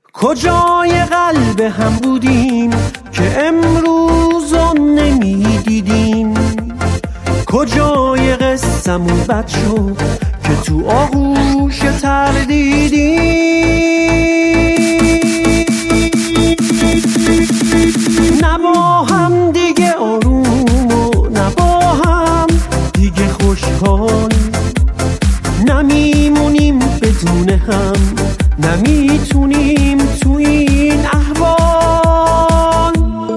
کجای قلب هم بودیم که امروز نمیدیدیم؟ کجای قصه‌مون بد شد که تو آغوش تردیدیم؟ نه با هم دیگه آروم و نه با هم دیگه خوشحال، نمیمونیم بدون هم، نمیتونیم تو این احوال.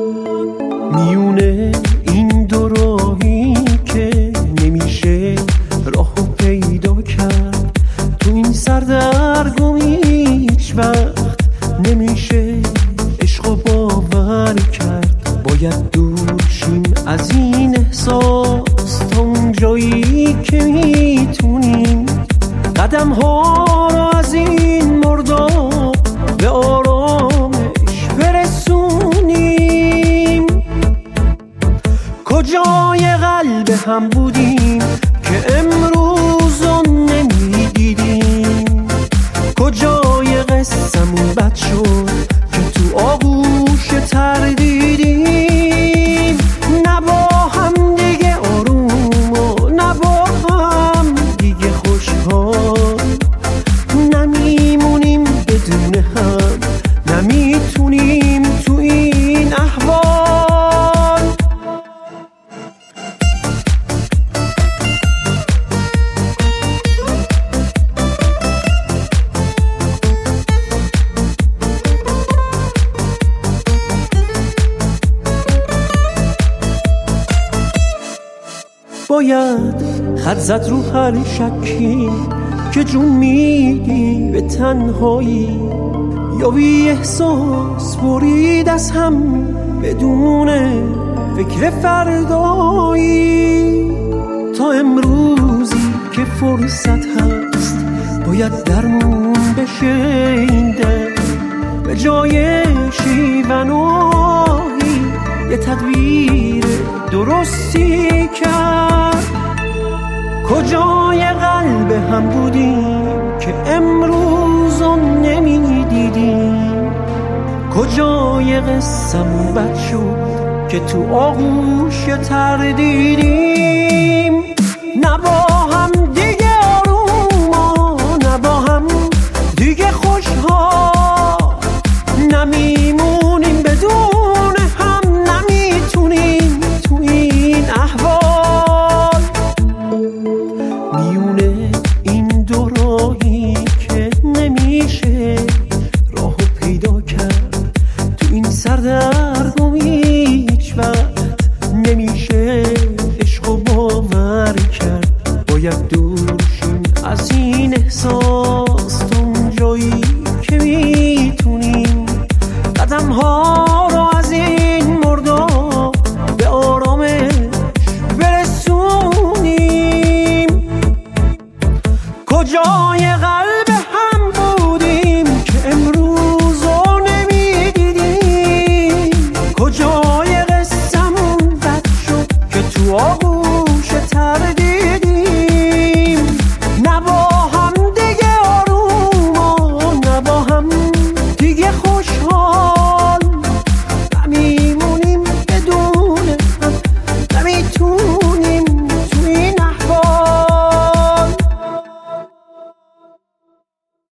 میونه این دو راهی که نمیشه راهو پیدا کرد، تو این سردرگمی هیچ وقت نمیشه عشقو باور کرد. باید دور شیم از این احساس تا اون جایی که میتونیم قدم ها رو از این مرداب به آرامش برسونیم. کجای قلب هم بودیم که امروز نمیدیدیم؟ کجای قصه‌مون بد شد که تو آغوش تردیدیم؟ نه با هم دیگه آروم و نه با هم دیگه خوشحال، نمیمونیم بدون هم، نمیتونیم تو این احوال. باید خط زد رو هر شکی که جون میدی به تنهایی، یا بی احساس برید از هم بدون فکر فردایی. تا امروزی که فرصت هست باید درمون بشه این دل، به جای شیون و آهی یه تدبیر درستی کرد. کجای قلب هم بودیم که امروز نمیدیدیم؟ کجای قصه‌مون بد شد که تو آغوش تردیدیم؟ نه با